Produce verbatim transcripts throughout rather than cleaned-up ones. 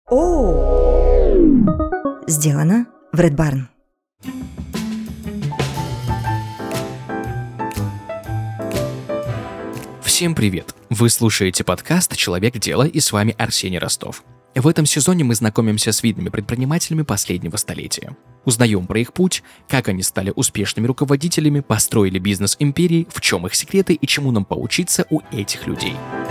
О! Сделано в Red Barn. Всем привет! Вы слушаете подкаст «Человек дела» и с вами Арсений Ростов. В этом сезоне мы знакомимся с видными предпринимателями последнего столетия. Узнаем про их путь, как они стали успешными руководителями, построили бизнес империи, в чем их секреты и чему нам поучиться у этих людей.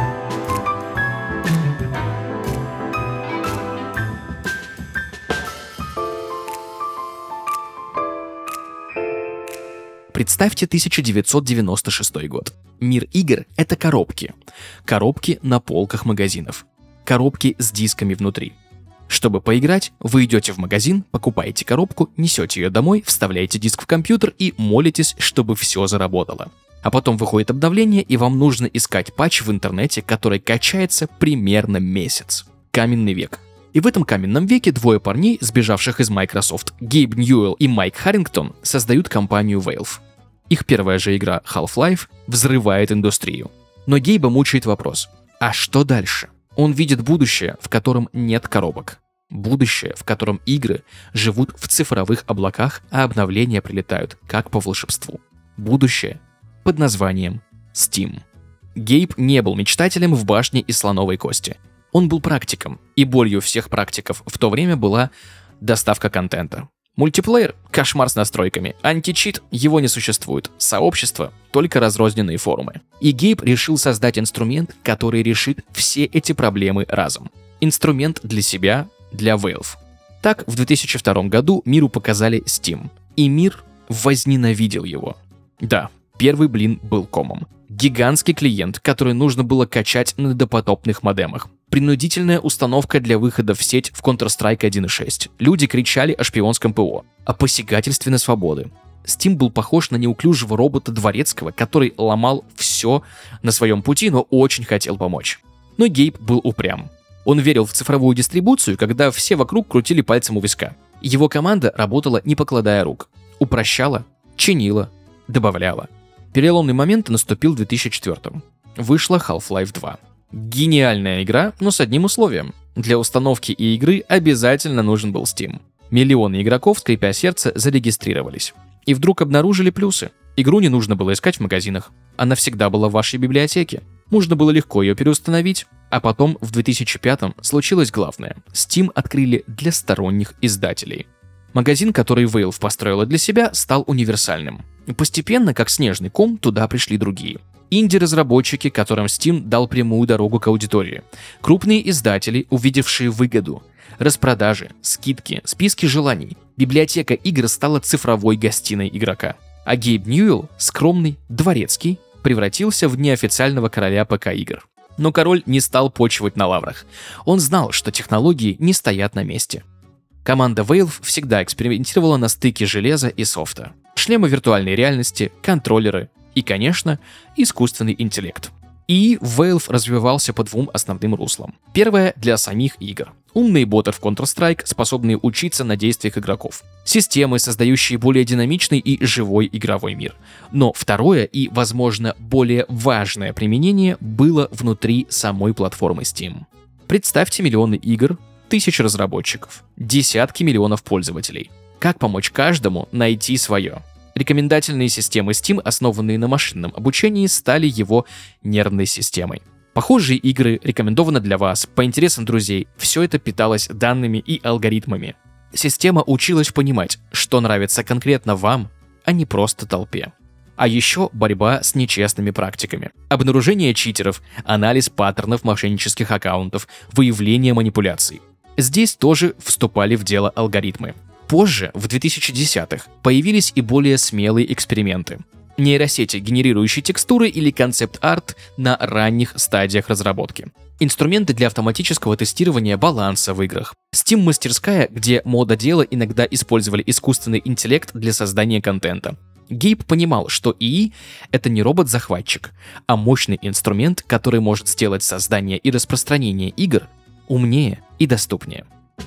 Представьте тысяча девятьсот девяносто шестой год. Мир игр — это коробки. Коробки на полках магазинов. Коробки с дисками внутри. Чтобы поиграть, вы идете в магазин, покупаете коробку, несете ее домой, вставляете диск в компьютер и молитесь, чтобы все заработало. А потом выходит обновление, и вам нужно искать патч в интернете, который качается примерно месяц. Каменный век. И в этом каменном веке двое парней, сбежавших из Microsoft, Гейб Ньюэлл и Майк Харрингтон, создают компанию Valve. Их первая же игра Half-Life взрывает индустрию. Но Гейба мучает вопрос: а что дальше? Он видит будущее, в котором нет коробок. Будущее, в котором игры живут в цифровых облаках, а обновления прилетают как по волшебству. Будущее под названием Steam. Гейб не был мечтателем в башне из слоновой кости. Он был практиком, и болью всех практиков в то время была доставка контента. Мультиплеер – кошмар с настройками, античит – его не существует, сообщество – только разрозненные форумы. И Гейб решил создать инструмент, который решит все эти проблемы разом. Инструмент для себя, для Valve. Так, в две тысячи втором году миру показали Steam, и мир возненавидел его. Да, первый блин был комом. Гигантский клиент, который нужно было качать на допотопных модемах. Принудительная установка для выхода в сеть в Counter-Strike один точка шесть. Люди кричали о шпионском ПО, о посягательстве на свободы. Steam был похож на неуклюжего робота Дворецкого, который ломал все на своем пути, но очень хотел помочь. Но Гейб был упрям. Он верил в цифровую дистрибуцию, когда все вокруг крутили пальцем у виска. Его команда работала не покладая рук. Упрощала, чинила, добавляла. Переломный момент наступил в две тысячи четвёртом. Вышла Half-Life два. Гениальная игра, но с одним условием. Для установки и игры обязательно нужен был Steam. Миллионы игроков, скрипя сердце, зарегистрировались. И вдруг обнаружили плюсы. Игру не нужно было искать в магазинах. Она всегда была в вашей библиотеке. Можно было легко ее переустановить. А потом, в две тысячи пятом, случилось главное. Steam открыли для сторонних издателей. Магазин, который Valve построила для себя, стал универсальным. И постепенно, как снежный ком, туда пришли другие. Инди-разработчики, которым Steam дал прямую дорогу к аудитории. Крупные издатели, увидевшие выгоду. Распродажи, скидки, списки желаний. Библиотека игр стала цифровой гостиной игрока. А Гейб Ньюэлл, скромный, дворецкий, превратился в неофициального короля ПК-игр. Но король не стал почивать на лаврах. Он знал, что технологии не стоят на месте. Команда Valve всегда экспериментировала на стыке железа и софта. Шлемы виртуальной реальности, контроллеры и, конечно, искусственный интеллект. И Valve развивался по двум основным руслам. Первое — для самих игр. Умные боты в Counter-Strike, способные учиться на действиях игроков. Системы, создающие более динамичный и живой игровой мир. Но второе и, возможно, более важное применение было внутри самой платформы Steam. Представьте миллионы игр, тысячи разработчиков, десятки миллионов пользователей. Как помочь каждому найти свое? Рекомендательные системы Steam, основанные на машинном обучении, стали его нервной системой. Похожие игры рекомендованы для вас, по интересам друзей. Все это питалось данными и алгоритмами. Система училась понимать, что нравится конкретно вам, а не просто толпе. А еще борьба с нечестными практиками. Обнаружение читеров, анализ паттернов мошеннических аккаунтов, выявление манипуляций. Здесь тоже вступали в дело алгоритмы. Позже, в две тысячи десятых, появились и более смелые эксперименты. Нейросети, генерирующие текстуры или концепт-арт на ранних стадиях разработки. Инструменты для автоматического тестирования баланса в играх. Steam-мастерская, где мода дела иногда использовали искусственный интеллект для создания контента. Гейб понимал, что ИИ — это не робот-захватчик, а мощный инструмент, который может сделать создание и распространение игр умнее и доступнее.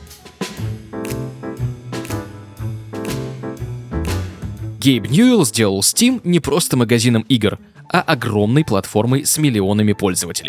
Гейб Ньюэлл сделал Steam не просто магазином игр, а огромной платформой с миллионами пользователей.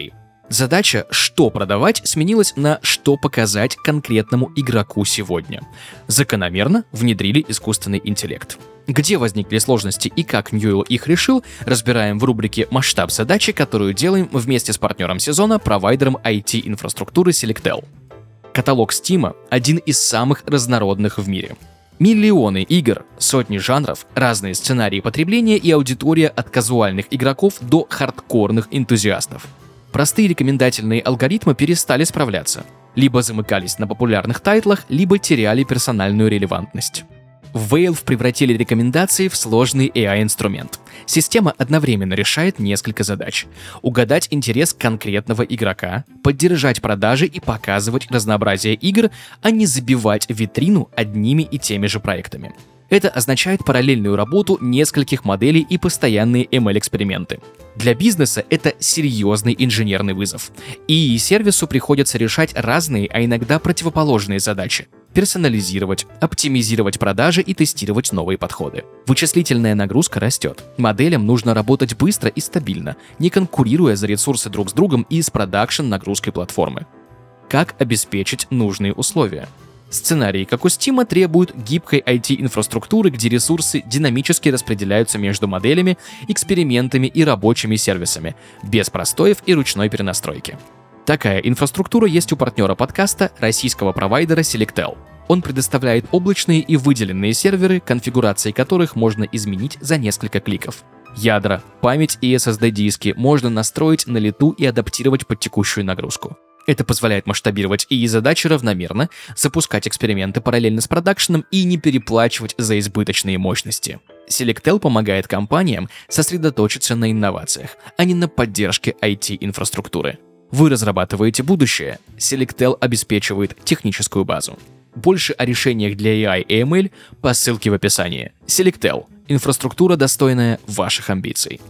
Задача «что продавать» сменилась на «что показать конкретному игроку сегодня». Закономерно внедрили искусственный интеллект. Где возникли сложности и как Ньюэлл их решил, разбираем в рубрике «Масштаб задачи», которую делаем вместе с партнером сезона, провайдером ай ти-инфраструктуры Selectel. Каталог Steam – один из самых разнородных в мире. Миллионы игр, сотни жанров, разные сценарии потребления и аудитория от казуальных игроков до хардкорных энтузиастов. Простые рекомендательные алгоритмы перестали справляться. Либо замыкались на популярных тайтлах, либо теряли персональную релевантность. В Valve превратили рекомендации в сложный эй ай-инструмент. Система одновременно решает несколько задач. Угадать интерес конкретного игрока, поддержать продажи и показывать разнообразие игр, а не забивать витрину одними и теми же проектами. Это означает параллельную работу нескольких моделей и постоянные эм эл-эксперименты. Для бизнеса это серьезный инженерный вызов. И сервису приходится решать разные, а иногда противоположные задачи. Персонализировать, оптимизировать продажи и тестировать новые подходы. Вычислительная нагрузка растет. Моделям нужно работать быстро и стабильно, не конкурируя за ресурсы друг с другом и с продакшн-нагрузкой платформы. Как обеспечить нужные условия? Сценарии, как у Steam, требуют гибкой ай ти-инфраструктуры, где ресурсы динамически распределяются между моделями, экспериментами и рабочими сервисами, без простоев и ручной перенастройки. Такая инфраструктура есть у партнера подкаста, российского провайдера Selectel. Он предоставляет облачные и выделенные серверы, конфигурации которых можно изменить за несколько кликов. Ядра, память и эс эс ди-диски можно настроить на лету и адаптировать под текущую нагрузку. Это позволяет масштабировать и задачи равномерно, запускать эксперименты параллельно с продакшеном и не переплачивать за избыточные мощности. Selectel помогает компаниям сосредоточиться на инновациях, а не на поддержке ай ти-инфраструктуры. Вы разрабатываете будущее, Selectel обеспечивает техническую базу. Больше о решениях для эй ай и эм эл по ссылке в описании. Selectel – инфраструктура, достойная ваших амбиций.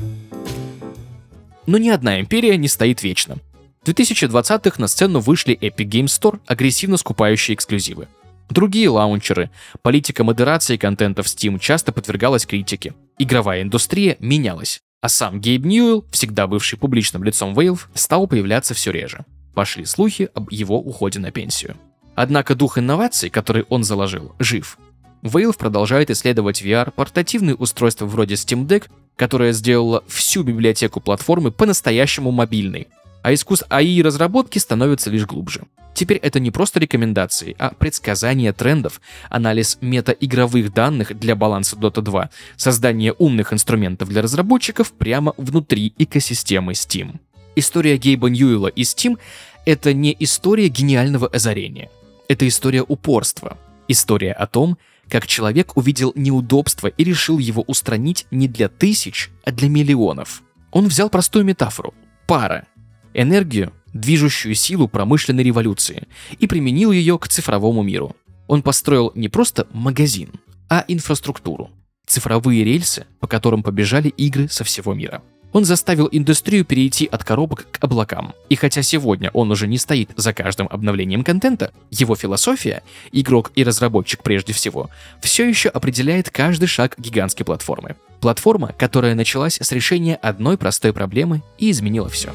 Но ни одна империя не стоит вечно. В две тысячи двадцатых на сцену вышли Epic Games Store, агрессивно скупающие эксклюзивы. Другие лаунчеры, политика модерации контента в Steam часто подвергалась критике. Игровая индустрия менялась, а сам Гейб Ньюэлл, всегда бывший публичным лицом Valve, стал появляться все реже. Пошли слухи об его уходе на пенсию. Однако дух инноваций, который он заложил, жив. Valve продолжает исследовать ви ар, портативные устройства вроде Steam Deck, которая сделала всю библиотеку платформы по-настоящему мобильной. А искусство эй ай разработки становится лишь глубже. Теперь это не просто рекомендации, а предсказание трендов, анализ метаигровых данных для баланса дота два, создание умных инструментов для разработчиков прямо внутри экосистемы Steam. История Гейба Ньюэлла и Steam — это не история гениального озарения. Это история упорства. История о том, как человек увидел неудобство и решил его устранить не для тысяч, а для миллионов. Он взял простую метафору – пара. Энергию, движущую силу промышленной революции, и применил ее к цифровому миру. Он построил не просто магазин, а инфраструктуру. Цифровые рельсы, по которым побежали игры со всего мира. Он заставил индустрию перейти от коробок к облакам. И хотя сегодня он уже не стоит за каждым обновлением контента, его философия, игрок и разработчик прежде всего, все еще определяет каждый шаг гигантской платформы. Платформа, которая началась с решения одной простой проблемы и изменила все.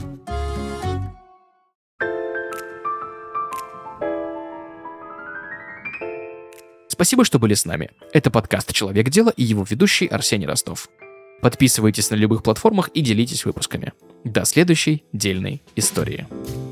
Спасибо, что были с нами. Это подкаст «Человек дела» и его ведущий Арсений Ростов. Подписывайтесь на любых платформах и делитесь выпусками. До следующей дельной истории.